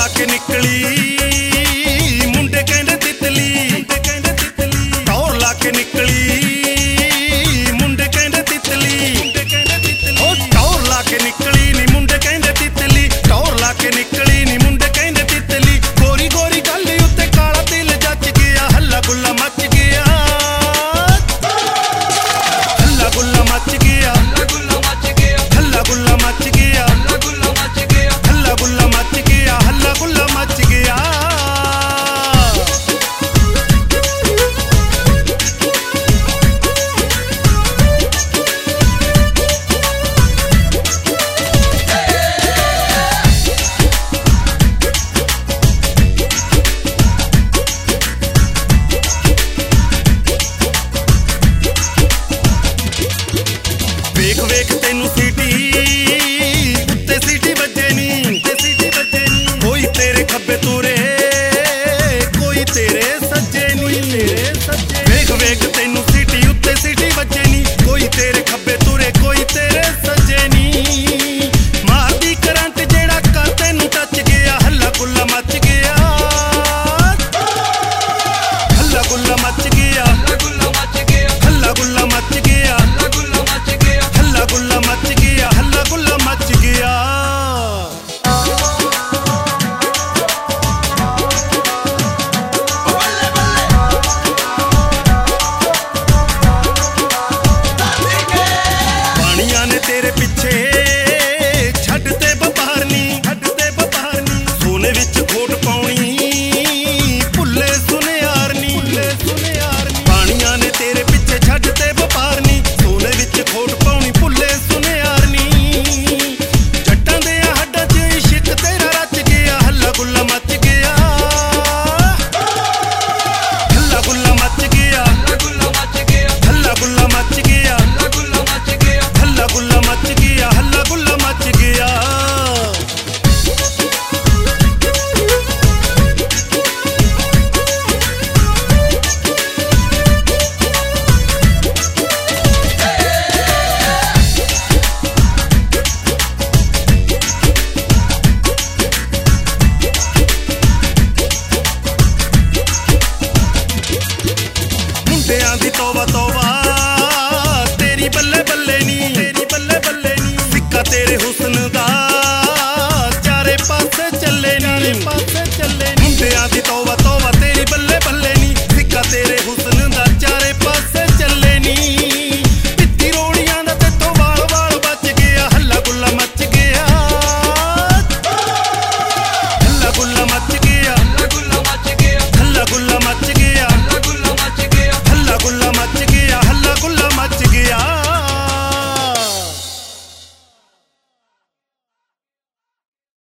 ਲਾ ਕੇ ਨਿਕਲੀ ਮੁੰਡੇ ਕਹਿੰਦੇ ਤਿਤਲੀ, ਟੌਰ ਲਾ ਕੇ ਨਿਕਲੀ ਮੁੰਡੇ ਕਹਿੰਦੇ ਤਿਤਲੀ, ਉਹ ਟੌਰ ਲਾ ਕੇ ਨਿਕਲੀ ਨੀ ਮੁੰਡੇ ਕਹਿੰਦੇ ਤਿਤਲੀ, ਟੌਰ ਲਾ ਕੇ ਨਿਕਲੀ ਨੀ ਮੁੰਡੇ ਕਹਿੰਦੇ ਤਿਤਲੀ। ਗੋਰੀ ਗੋਰੀ ਗੱਲ ਉੱਤੇ ਕਾਲਾ ਤਿਲ ਜੱਚ ਗਿਆ, ਹੱਲਾ ਗੁੱਲਾ ਮੱਚ ਗਿਆ, ਹੱਲਾ ਗੁੱਲਾ ਮੱਚ ਗਿਆ, ਹੱਲਾ ਗੁੱਲਾ ਮੱਚ ਗਿਆ, ਹੱਲਾ ਗੁੱਲਾ ਮੱਚ ਗਿਆ, ਹੱਲਾ ਗੁੱਲਾ ਮੱਚ ਗਿਆ, ਹੱਲਾ ਗੁੱਲਾ ਮੱਚ ਗਿਆ, ਹੱਲਾ ਗੁੱਲਾ ਮੱਚ ਗਿਆ। ਵੇਖ ਵੇਖ ਤੈਨੂੰ ਸੀਟੀ